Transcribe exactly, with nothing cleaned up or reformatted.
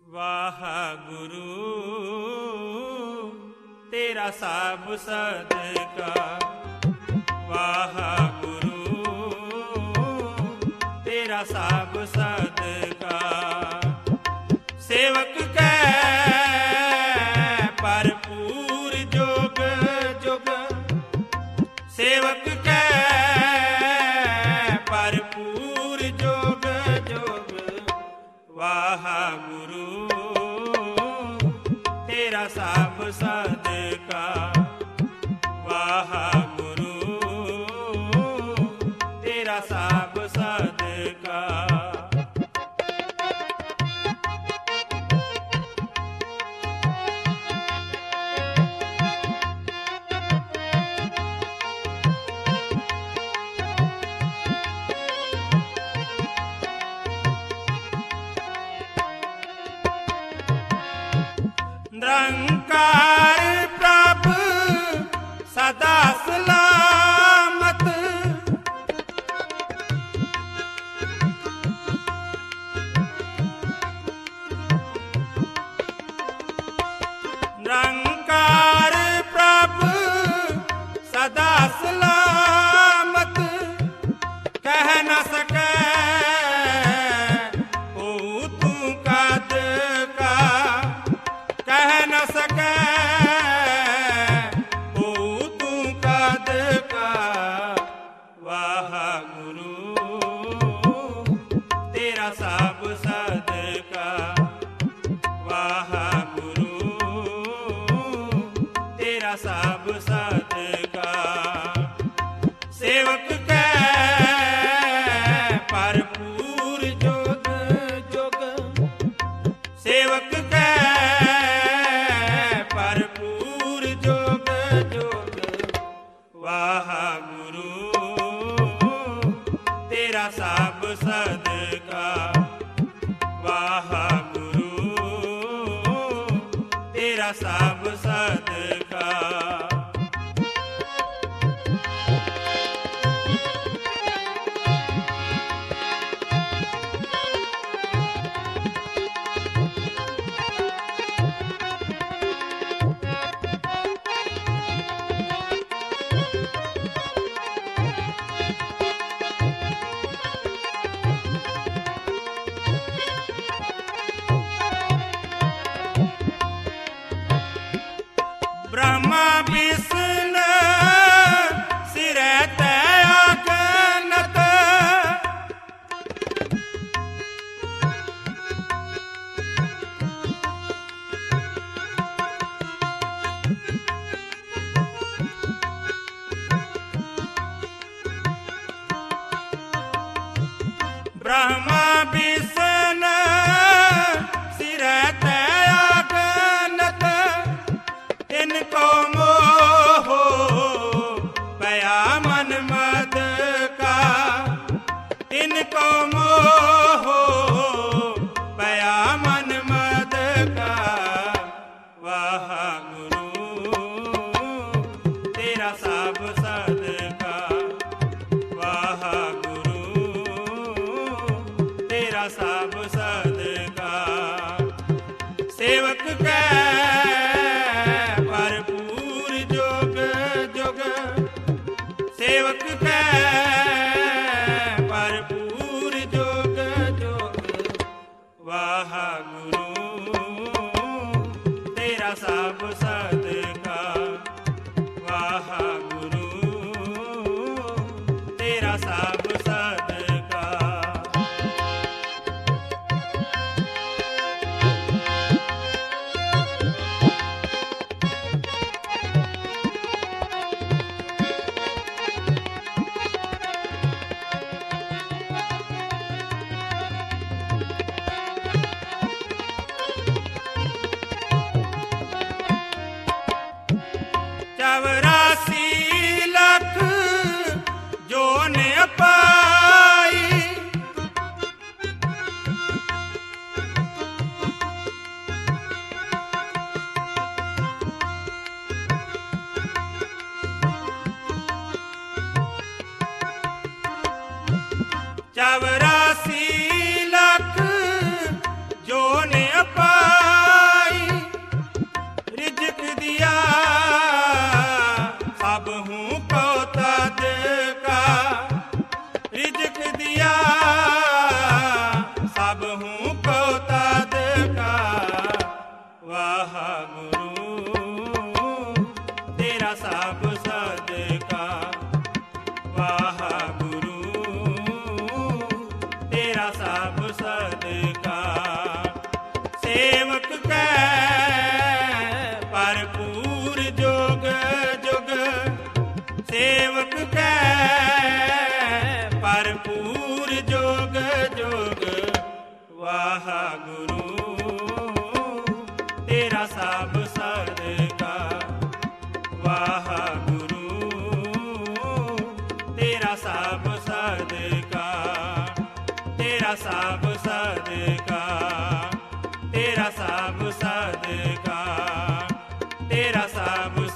वाह गुरु तेरा साब सदका, वाह गुरु तेरा साब सदका। सेवक कै भरपूर जोग जुग, सेवक कै भरपूर जोग जुग। वाह गुरु तेरा साब सदका, वाह गुरु तेरा साब सदका। निरंकार प्रभु सदा सलामत, निरंकार प्रभु सदा सलामत। कह न सके ओ तू कद का, कह न सके ओ तू कद का। वाह गुरु तेरा साब सदका, वाह गुरु तेरा साब सदका। सेवक कै भरपूर जोग जुग, सेवक कै भरपूर जोग जुग। वाह गुरु तेरा साब सदका, वाह गुरु तेरा साब सदका। ब्रह्मा विष्णु सिरै तै अगनत, ब्रह्मा विष्णु सिरै तै अगनत। इनको मोह पया मन मद का, इनको मोह पया मन मद का। वाह गुरु तेरा साब सदका, वाह गुरु तेरा साब सदका। सेवक कै भरपूर जोग जुग, सेवक कै भरपूर जोग जुग। वाह गुरु तेरा साब सदका, वाह गुरु तेरा साब सदका। ਸਭ ਸਦਕਾ, ਤੇਰਾ ਸਭ ਸਦਕਾ, ਤੇਰਾ ਸਭ